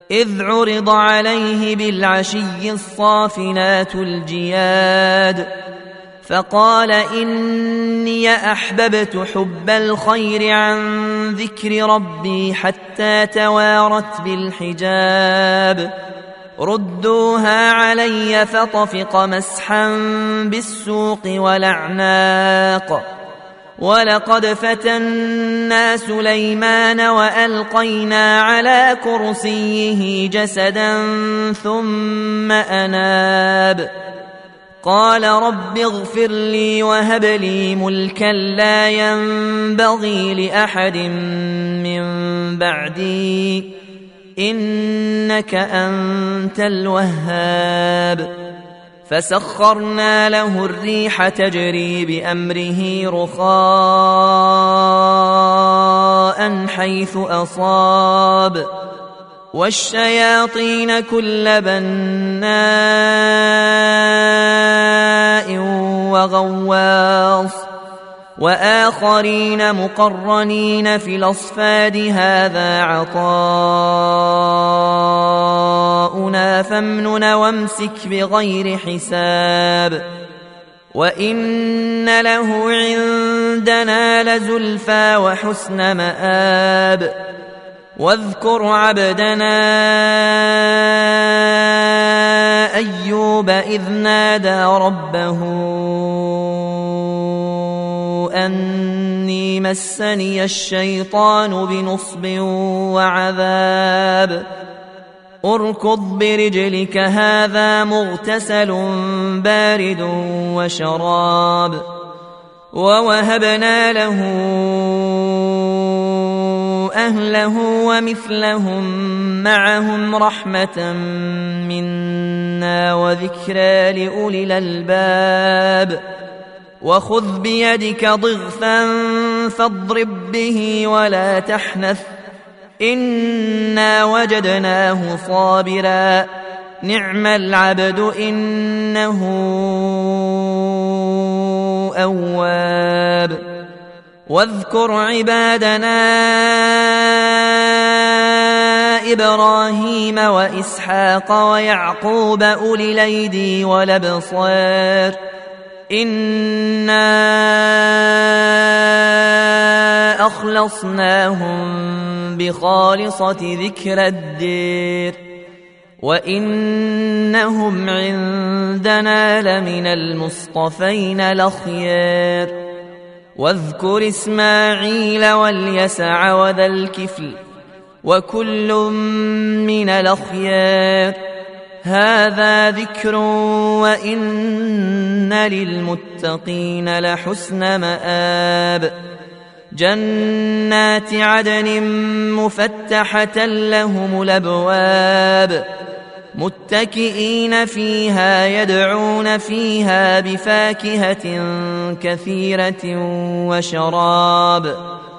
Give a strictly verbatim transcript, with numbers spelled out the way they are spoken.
إذ عرض عليه بالعشي الصافنات الجياد فقال إني أحببت حب الخير عن ذكر ربي حتى توارت بالحجاب ردوها علي فطفق مسحا بالسوق والأعناق ولقد فتنا سليمان وألقينا على كرسيه جسدا ثم أناب قال رب اغفر لي وهب لي ملكا لا ينبغي لأحد من بعدي إنك أنت الوهاب فسخرنا له الريح تجري بأمره رخاء حيث أصاب والشياطين كل بناء وغواص وآخرين مقرنين في الأصفاد هذا عطاؤنا فامنن وامسك بغير حساب وإن له عندنا لزلفى وحسن مآب واذكر عبدنا أيوب إذ نادى ربه أني مسني الشيطان بنصب وعذاب اركض برجلك هذا مغتسل بارد وشراب ووهبنا له أهله ومثلهم معهم رحمة منا وذكرى لأولي الألباب وخذ بيدك ضغثا فاضرب به ولا تحنث إنا وجدناه صابرا نعم العبد إنه أواب واذكر عبادنا إبراهيم وإسحاق ويعقوب أولي الأيدي والأبصار إنا أخلصناهم بخالصة ذكر الدير وإنهم عندنا لمن المصطفين الأخيار واذكر إسماعيل واليسع وذا الكفل وكل من الأخيار هذا ذكر وإن للمتقين لحسن مآب جنات عدن مفتحة لهم الأبواب متكئين فيها يدعون فيها بفاكهة كثيرة وشراب